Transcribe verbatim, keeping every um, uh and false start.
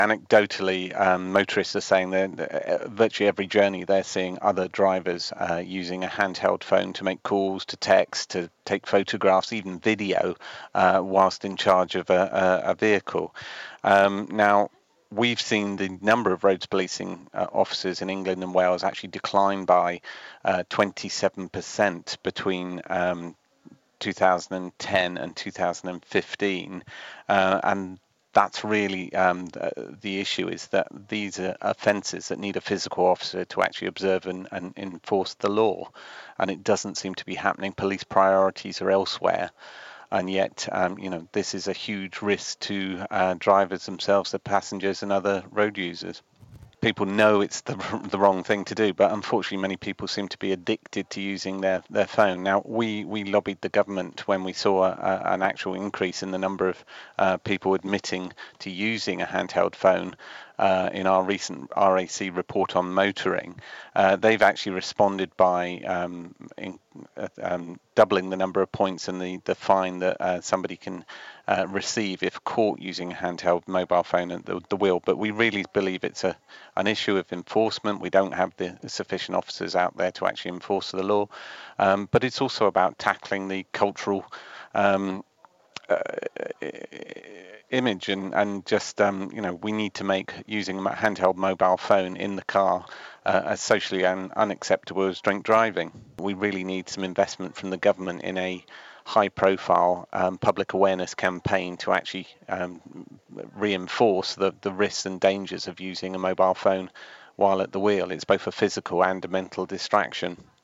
Anecdotally, um, motorists are saying that uh, virtually every journey they're seeing other drivers uh, using a handheld phone to make calls, to text, to take photographs, even video, uh, whilst in charge of a, a, a vehicle. Um, now, we've seen the number of roads policing uh, officers in England and Wales actually decline by uh, twenty-seven percent between um, two thousand ten and two thousand fifteen, uh, and that's really um, the, the issue, is that these are offences that need a physical officer to actually observe and, and enforce the law, and it doesn't seem to be happening. Police priorities are elsewhere, and yet um, you know, this is a huge risk to uh, drivers themselves, the passengers and other road users. People know it's the the wrong thing to do, but unfortunately many people seem to be addicted to using their, their phone. Now, we, we lobbied the government when we saw a, an actual increase in the number of uh, people admitting to using a handheld phone uh, in our recent R A C report on motoring. Uh, they've actually responded by um, in, uh, um, doubling the number of points and the, the fine that uh, somebody can uh, receive if caught using a handheld mobile phone at the, the wheel. But we really believe it's a an issue of enforcement. We don't have the sufficient officers out there to actually enforce the law, um, but it's also about tackling the cultural um, uh, image and and just um, you know, we need to make using a handheld mobile phone in the car uh, as socially un- unacceptable as drink driving. We really need some investment from the government in a high-profile um, public awareness campaign to actually um, reinforce the, the risks and dangers of using a mobile phone while at the wheel. It's both a physical and a mental distraction.